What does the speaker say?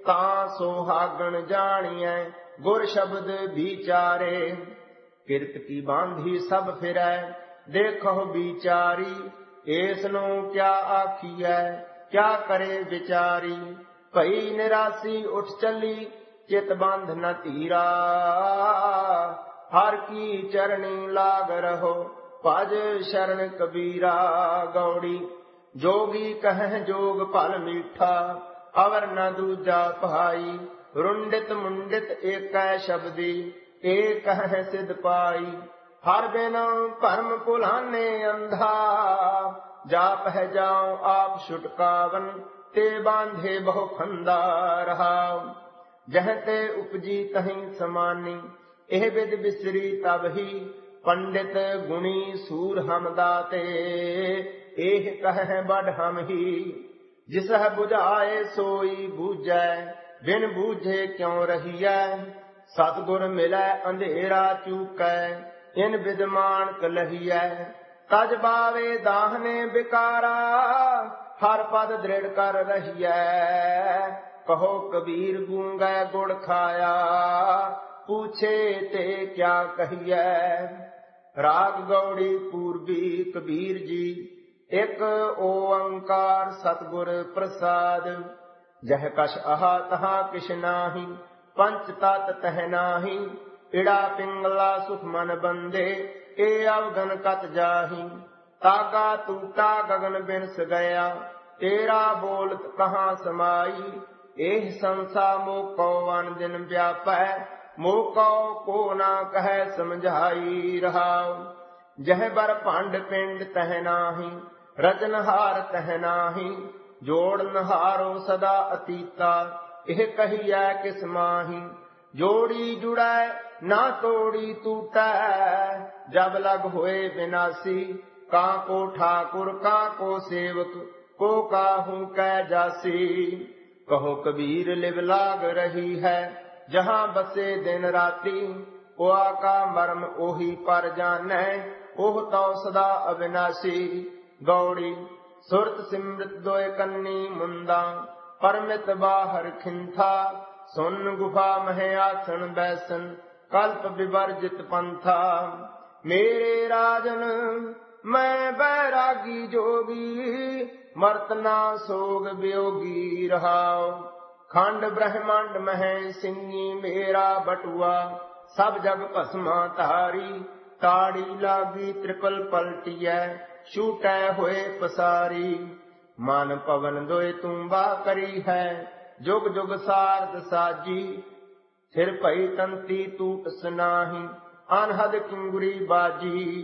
ਤਾਂ ਸੁਹਾਗਣ ਜਾਣੀਐ ਗੁਰ ਸ਼ਬਦ ਵਿਚਾਰੇ। ਕਿਰਤ ਕੀ ਬਾਂਧੀ ਸਭ ਫਿਰੈ ਦੇਖੋ ਵਿਚਾਰੀ, ਏਸ ਨੂੰ ਕਿਆ ਆਖੀਐ ਕਿਆ ਕਰੇ ਵਿਚਾਰੀ। ਭਈ ਨਿਰਾਸੀ ਉੱਠ ਚੱਲੀ ਚਿਤ ਬੰਧ ਨ ਧੀਰਾ, ਹਰ ਕੀ ਚਰਣੀ ਲਾਗ ਰਹੋ ਭਜ ਸ਼ਰਨ ਕਬੀਰਾ। ਗੌੜੀ ਜੋਗੀ ਕਹਿ ਜੋਗ ਭਲ ਮੀਠਾ, ਅਵਰ ਨ ਦੂਜਾ ਭਾਈ। ਰੁੰਡਿਤ ਮੁੰਡਿਤ ਏਕੈ ਸ਼ਬਦੀ, ਏਕ ਹੈ ਸਿਧ ਪਾਈ। ਹਰ ਬਿਨ ਭਰਮ ਭੁਲਾਨੇ ਅੰਧਾ, ਜਾਪ ਹੈ ਜਾਉ ਆਪ ਛੁਟਕਾਵਨ। ਤੇ ਬਾਂਧੇ ਬਹੁ ਫੰਦਾ ਰਹਾਉ, ਜਹ ਤੇ ਉਪਜੀ ਤਹੀਂ ਸਮਾਨੀ। ਇਹ ਵਿਦ ਬਿਸਰੀ ਤਬ ਹੀ, ਪੰਡਿਤ ਗੁਣੀ ਸੂਰ ਹਮ ਦਾਤੇ। ਇਹ ਕਹਿ ਬਡ ਹਮ ਹੀ, ਜਿਸਹਿ ਬੁਝਾਏ ਸੋਈ ਬੂਝੈ। ਬਿਨ ਬੂਝੇ ਕਿਉ ਰਹੀਐ, ਸਤਿਗੁਰ ਮਿਲੈ ਅੰਧੇਰਾ ਚੂਕੈ। ਇਨ ਬਿਦ ਮਾਨਕ ਲਹੀਐ, ਤਜ ਬਾਵੇ ਦਾਹਨੇ ਬਿਕਾਰਾ। ਹਰ ਪਦ ਦ੍ਰਿੜ ਕਰ ਰਹੀਐ, ਕਹੋ ਕਬੀਰ ਗੂੰਗੈ ਗੁੜ ਖਾਇਆ। ਪੂਛੇ ਤੇ ਕਿਆ ਕਹੀਐ। ਰਾਗ ਗੌੜੀ ਪੂਰਬੀ ਕਬੀਰ ਜੀ। ਇਕ ਓੰਕਾਰ ਸਤਿਗੁਰ ਪ੍ਰਸਾਦ। ਜਹ ਕਛ ਆਹਾ ਤਹਾ ਕਿਛ ਨਾਹੀ, ਪੰਚ ਤਤ ਤਹ ਨਾਹੀ। ਇੜਾ ਪਿੰਗਲਾ ਸੁਖ ਮਨ ਬੰਦੇ, ਏ ਅਵਗਨ ਕਤ ਜਾਹੀ। ਤਾਗਾ ਤੂਟਾ ਗਗਨ ਬਿਨਸ ਗਿਆ, ਤੇਰਾ ਬੋਲਤ ਕਹਾਂ ਸਮਾਈ। ਇਹ ਸੰਸਾ ਮੋਕੋ ਅਨ ਦਿਨ ਵਿਆਪੈ, ਮੋਕੋ ਕੋ ਨਾ ਕਹਿ ਸਮਝਾਈ। ਰਹਾਉ ਜਹ ਬਰ ਭੰਡ ਪਿੰਡ ਤਹ ਨਾਹੀ, ਰਚਨਹਾਰ ਤਹ ਨਾਹੀ। ਜੋੜਨਹਾਰੋ ਸਦਾ ਅਤੀਤਾ, ਇਹ ਕਹੀਐ ਕਿਸ ਮਾਹੀ। ਜੋੜੀ ਜੁੜੈ ਨਾ ਤੋੜੀ ਟੂਟੈ, ਜਬ ਲਗ ਹੋਏ ਵਿਨਾਸੀ। ਕਾਂ ਕੋ ਠਾਕੁਰ ਕਾਂ ਕੋ ਸੇਵਕ, ਕੋ ਕਾਹੂ ਕੈ ਜਾਸੀ। ਕਹੋ ਕਬੀਰ ਲਿਵ ਲਾਗ ਰਹੀ ਹੈ, ਜਹਾਂ ਬਸੇ ਦਿਨ ਰਾਤੀ। ਉਆ ਕਾ ਮਰਮ ਉਹੀ ਪਰ ਜਾਣੈ, ਉਹ ਤਉ ਸਦਾ ਅਵਿਨਾਸੀ। ਗੌੜੀ ਸੁਰਤ ਸਿਮਰਤ ਦੋਇ ਕੰਨੀ ਮੁੰਦਾ, ਪਰਮਿਤ ਬਾਹਰ ਖਿੰਥਾ। ਸੁਨ ਗੁਫਾ ਮਹਿ ਆਸਣ ਬੈਸਨ, ਕਲਪ ਵਿਵਰਜਿਤ ਪੰਥਾ। ਮੇਰੇ ਰਾਜਨ ਮੈਂ ਬੈਰਾਗੀ ਜੋਗੀ, ਮਰਤ ਨਾ ਸੋਗ ਵਿਯੋਗੀ। ਰਹਾਉ ਖੰਡ ਬ੍ਰਹਮੰਡ ਮਹਿ ਸਿੰਘੀ ਮੇਰਾ ਬਟੂਆ, ਸਭ ਜਗ ਭਸਮਾ ਧਾਰੀ। ਤਾੜੀ ਲਾਗੀ ਤ੍ਰਿਪਲ ਪਲਟੀਐ, ਛੂਟੈ ਹੋਏ ਪਸਾਰੀ। ਮਨ ਪਵਨ ਦੋਇ ਤੁੰਬਾ ਕਰੀ ਹੈ, ਜੁਗ ਜੁਗ ਸਾਰਦ ਸਾਜੀ। ਸਿਰ ਭਈ ਤੰਤੀ ਟੂਟ ਸਨਾਹੀ, ਅਨਹਦ ਕਿੰਗੁਰੀ ਬਾਜੀ।